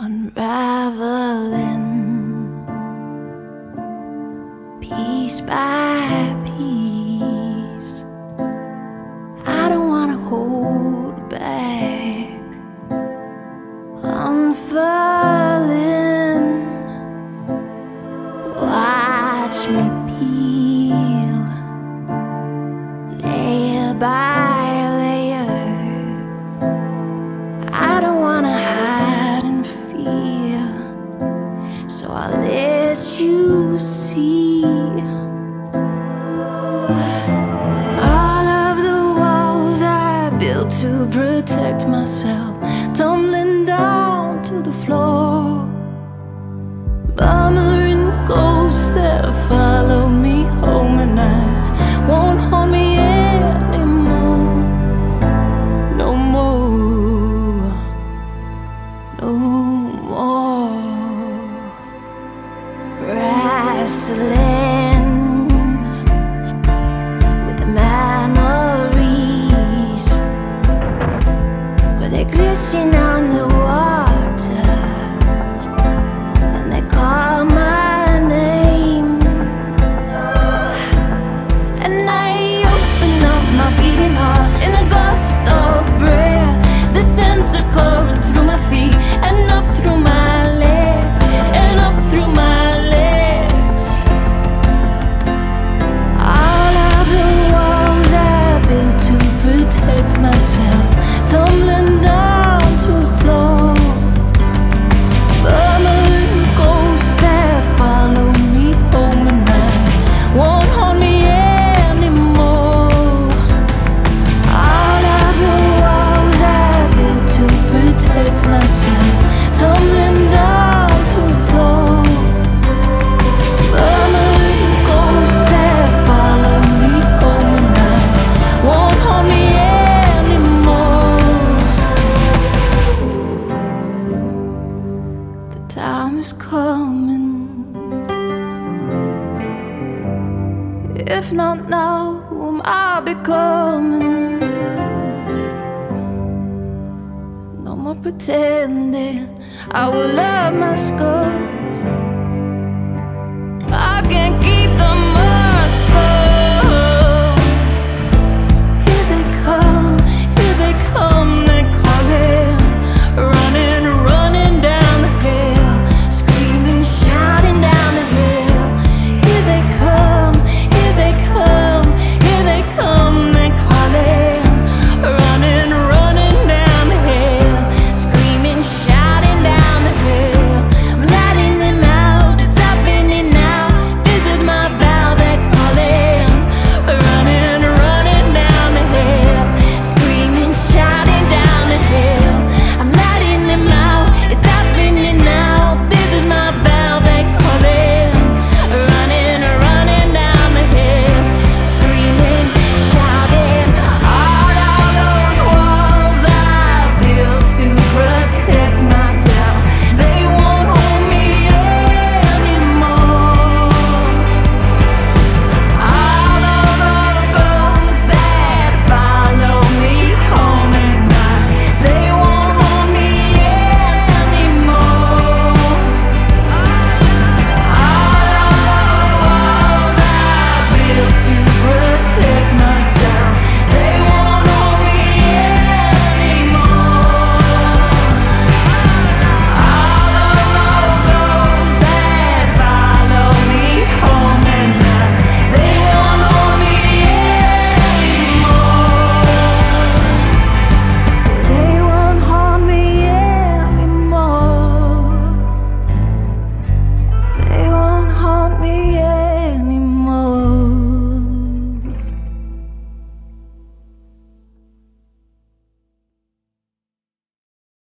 unraveling piece by piece. I don't wanna hold back, unfurling. Watch me peel layer by layer. I don't wanna hide in fear, so I'll let you see. All of the walls I built to protect myself, tumbling down to the floor. Bummering ghosts that follow me home, and I won't haunt me anymore. No more, no more. Wrestling with the memories, where they glisten on the water, and they call my name. And I open up my beating heart in a gust of breath that sends a current through my feet and up through my legs, and up through my legs. All of the walls I built to protect myself, tumbling down to the floor. Bumming ghosts that follow me home, and I won't haunt me anymore. All of the walls I built to protect myself, tumbling down to the floor. Bumming ghosts that follow me home, and I won't haunt me anymore. The time is coming. If not now, who am I becoming? No more pretending I will love my scars. I can't keep